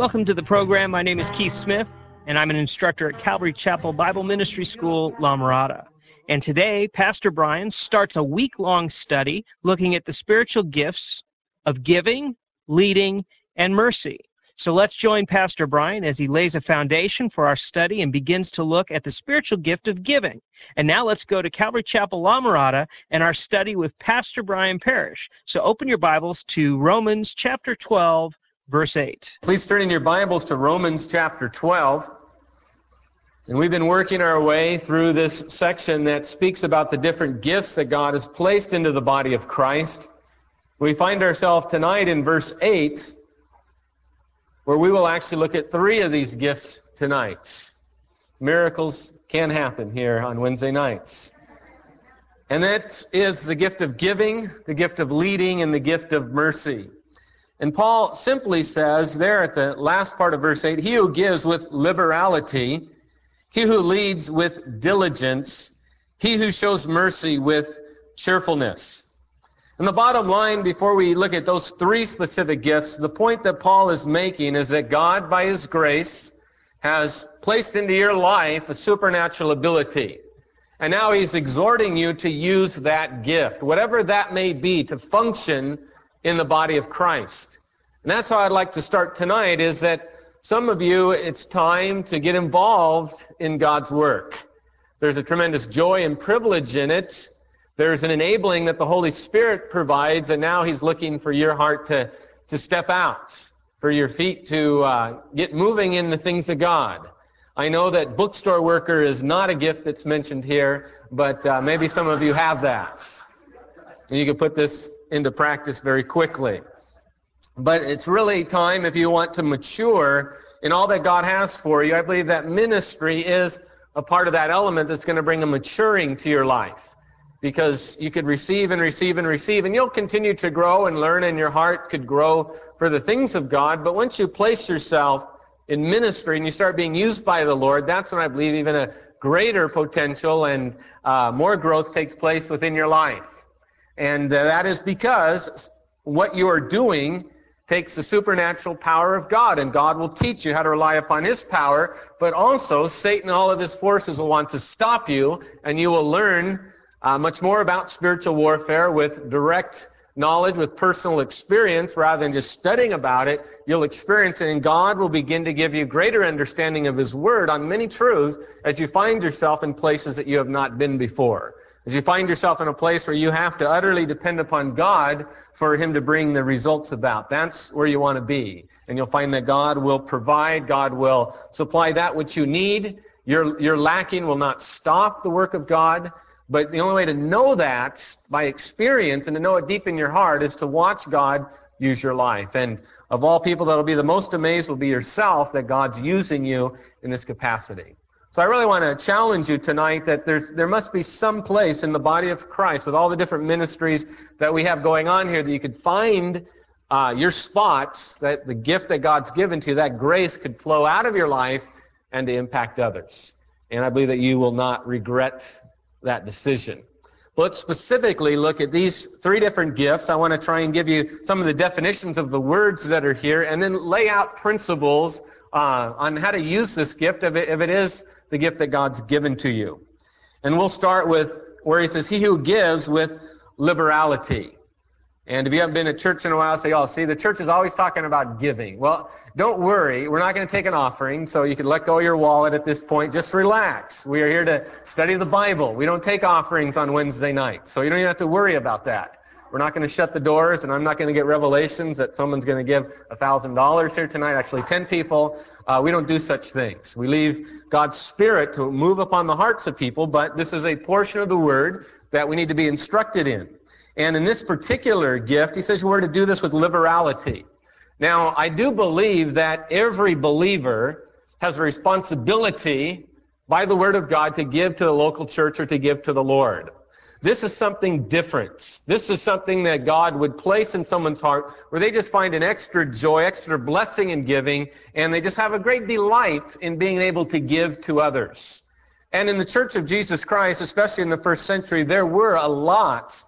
Welcome to the program. My name is Keith Smith, and I'm an instructor at Calvary Chapel Bible Ministry School, La Mirada. And today, Pastor Brian starts a week-long study looking at the spiritual gifts of giving, leading, and mercy. So let's join Pastor Brian as he lays a foundation for our study and begins to look at the spiritual gift of giving. And now let's go to Calvary Chapel La Mirada and our study with Pastor Brian Parrish. So open your Bibles to Romans chapter 12, verse 8. Please turn in your Bibles to Romans chapter 12. And we've been working our way through this section that speaks about the different gifts that God has placed into the body of Christ. We find ourselves tonight in verse 8, where we will actually look at 3 of these gifts tonight. Miracles can happen here on Wednesday nights. And that is the gift of giving, the gift of leading, and the gift of mercy. And Paul simply says there at the last part of verse 8, he who gives with liberality, he who leads with diligence, he who shows mercy with cheerfulness. And the bottom line, before we look at those 3 specific gifts, the point that Paul is making is that God, by His grace, has placed into your life a supernatural ability. And now He's exhorting you to use that gift, whatever that may be, to function in the body of Christ. And that's how I'd like to start tonight, is that some of you, it's time to get involved in God's work. There's a tremendous joy and privilege in it. There's an enabling that the Holy Spirit provides, and now He's looking for your heart to step out, for your feet to get moving in the things of God. I know that bookstore worker is not a gift that's mentioned here, but maybe some of you have that. And you can put this into practice very quickly. But it's really time, if you want to mature in all that God has for you, I believe that ministry is a part of that element that's going to bring a maturing to your life. Because you could receive and receive and receive, and you'll continue to grow and learn, and your heart could grow for the things of God. But once you place yourself in ministry and you start being used by the Lord, that's when I believe even a greater potential and more growth takes place within your life. And that is because what you are doing takes the supernatural power of God, and God will teach you how to rely upon His power, but also Satan and all of his forces will want to stop you, and you will learn much more about spiritual warfare with direct knowledge, with personal experience, rather than just studying about it. You'll experience it, and God will begin to give you greater understanding of His Word on many truths as you find yourself in places that you have not been before. As you find yourself in a place where you have to utterly depend upon God for Him to bring the results about. That's where you want to be. And you'll find that God will provide, God will supply that which you need. Your lacking will not stop the work of God. But the only way to know that by experience and to know it deep in your heart is to watch God use your life. And of all people that will be the most amazed will be yourself that God's using you in this capacity. So I really want to challenge you tonight that there must be some place in the body of Christ with all the different ministries that we have going on here that you could find your spots, that the gift that God's given to you, that grace could flow out of your life and to impact others. And I believe that you will not regret that decision. Let's specifically look at these 3 different gifts. I want to try and give you some of the definitions of the words that are here, and then lay out principles on how to use this gift if it is the gift that God's given to you. And we'll start with where he says, he who gives with liberality. And if you haven't been to church in a while, say, oh, see, the church is always talking about giving. Well, don't worry. We're not going to take an offering, so you can let go of your wallet at this point. Just relax. We are here to study the Bible. We don't take offerings on Wednesday nights, so you don't even have to worry about that. We're not going to shut the doors, and I'm not going to get revelations that someone's going to give $1,000 here tonight, actually 10 people. We don't do such things. We leave God's Spirit to move upon the hearts of people, but this is a portion of the Word that we need to be instructed in. And in this particular gift, he says we're to do this with liberality. Now, I do believe that every believer has a responsibility by the Word of God to give to the local church or to give to the Lord. This is something different. This is something that God would place in someone's heart where they just find an extra joy, extra blessing in giving, and they just have a great delight in being able to give to others. And in the Church of Jesus Christ, especially in the first century, there were a lot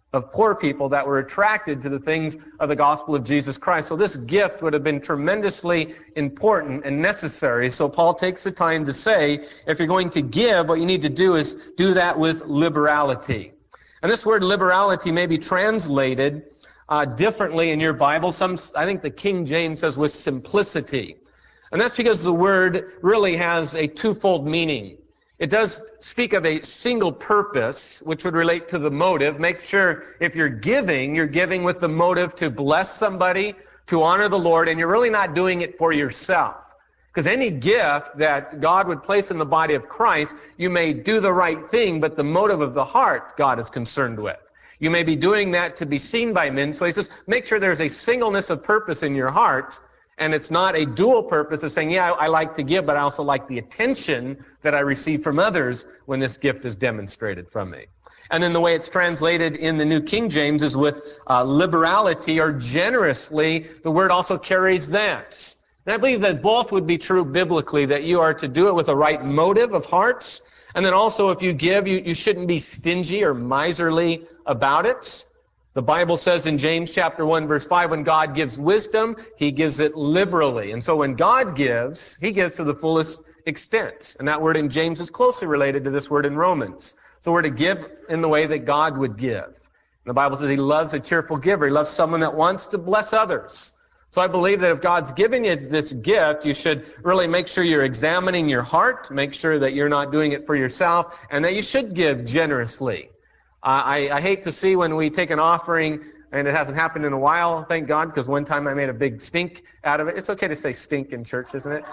of poor people that were attracted to the things of the gospel of Jesus Christ. So this gift would have been tremendously important and necessary. So Paul takes the time to say, if you're going to give, what you need to do is do that with liberality. And this word liberality may be translated differently in your Bible. I think the King James says with simplicity. And that's because the word really has a twofold meaning. It does speak of a single purpose, which would relate to the motive. Make sure if you're giving with the motive to bless somebody, to honor the Lord, and you're really not doing it for yourself. Because any gift that God would place in the body of Christ, you may do the right thing, but the motive of the heart God is concerned with. You may be doing that to be seen by men. So he says, make sure there's a singleness of purpose in your heart, and it's not a dual purpose of saying, yeah, I like to give, but I also like the attention that I receive from others when this gift is demonstrated from me. And then the way it's translated in the New King James is with liberality or generously. The word also carries that. And I believe that both would be true biblically, that you are to do it with a right motive of hearts. And then also if you give, you shouldn't be stingy or miserly about it. The Bible says in James chapter 1 verse 5, when God gives wisdom, He gives it liberally. And so when God gives, He gives to the fullest extent. And that word in James is closely related to this word in Romans. So we're to give in the way that God would give. And the Bible says He loves a cheerful giver. He loves someone that wants to bless others. So I believe that if God's given you this gift, you should really make sure you're examining your heart, make sure that you're not doing it for yourself, and that you should give generously. I hate to see when we take an offering, and it hasn't happened in a while, thank God, because one time I made a big stink out of it. It's okay to say stink in church, isn't it?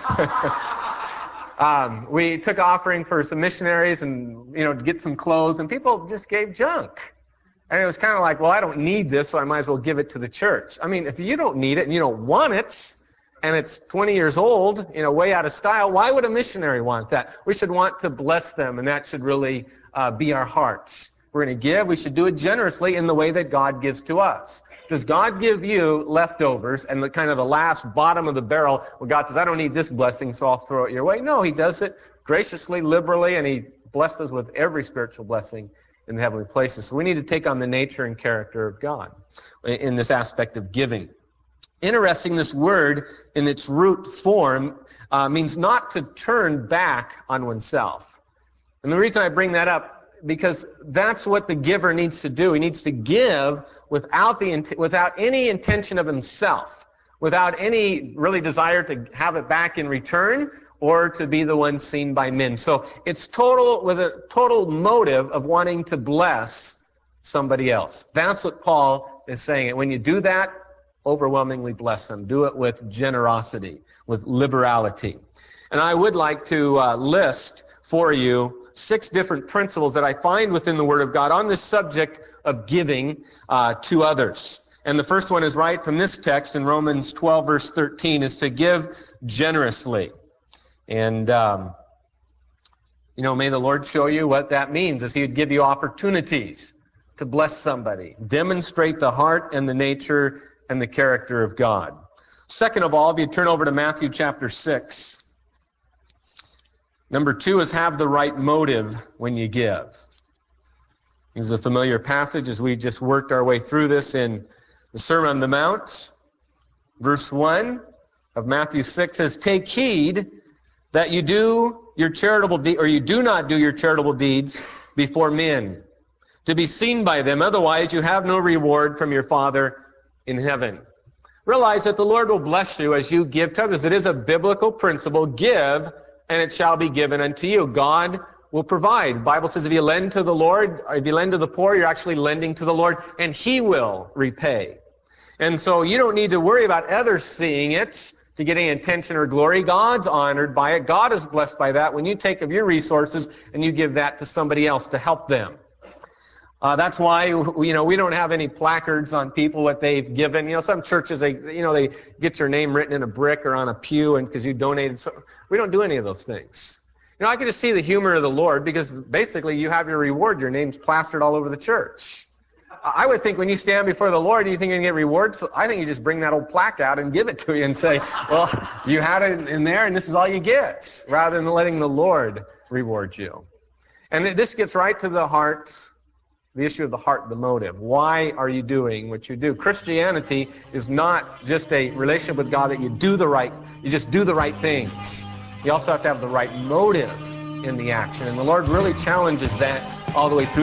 We took offering for some missionaries and, to get some clothes, and people just gave junk. And it was kind of like, well, I don't need this, so I might as well give it to the church. I mean, if you don't need it and you don't want it, and it's 20 years old, way out of style, why would a missionary want that? We should want to bless them, and that should really be our hearts. We're going to give, we should do it generously in the way that God gives to us. Does God give you leftovers and the kind of the last bottom of the barrel where God says, I don't need this blessing, so I'll throw it your way? No, He does it graciously, liberally, and He blessed us with every spiritual blessing in the heavenly places. So we need to take on the nature and character of God in this aspect of giving. Interesting, this word in its root form means not to turn back on oneself. And the reason I bring that up, because that's what the giver needs to do. He needs to give without any intention of himself, without any really desire to have it back in return or to be the one seen by men. So it's with a total motive of wanting to bless somebody else. That's what Paul is saying. And when you do that, overwhelmingly bless them. Do it with generosity, with liberality. And I would like to list for you 6 different principles that I find within the Word of God on this subject of giving to others. And the first one is right from this text in Romans 12, verse 13, is to give generously. And, may the Lord show you what that means, as He would give you opportunities to bless somebody. Demonstrate the heart and the nature and the character of God. Second of all, if you turn over to Matthew chapter 6, number 2 is have the right motive when you give. This is a familiar passage as we just worked our way through this in the Sermon on the Mount. Verse 1 of Matthew 6 says, take heed that you do your charitable deed, or you do not do your charitable deeds before men, to be seen by them. Otherwise, you have no reward from your Father in heaven. Realize that the Lord will bless you as you give to others. It is a biblical principle. Give, and it shall be given unto you. God will provide. The Bible says if you lend to the Lord, or if you lend to the poor, you're actually lending to the Lord, and He will repay. And so you don't need to worry about others seeing it to get any attention or glory. God's honored by it. God is blessed by that when you take of your resources and you give that to somebody else to help them. That's why, we don't have any placards on people what they've given. Some churches, they get your name written in a brick or on a pew and because you donated. So we don't do any of those things. I can just see the humor of the Lord, because basically you have your reward. Your name's plastered all over the church. I would think when you stand before the Lord, you think you're going to get rewards? I think you just bring that old plaque out and give it to you and say, well, you had it in there and this is all you get, rather than letting the Lord reward you. And this gets right to the heart The issue of the heart, the motive. Why are you doing what you do? Christianity is not just a relationship with God that you just do the right things. You also have to have the right motive in the action. And the Lord really challenges that all the way through.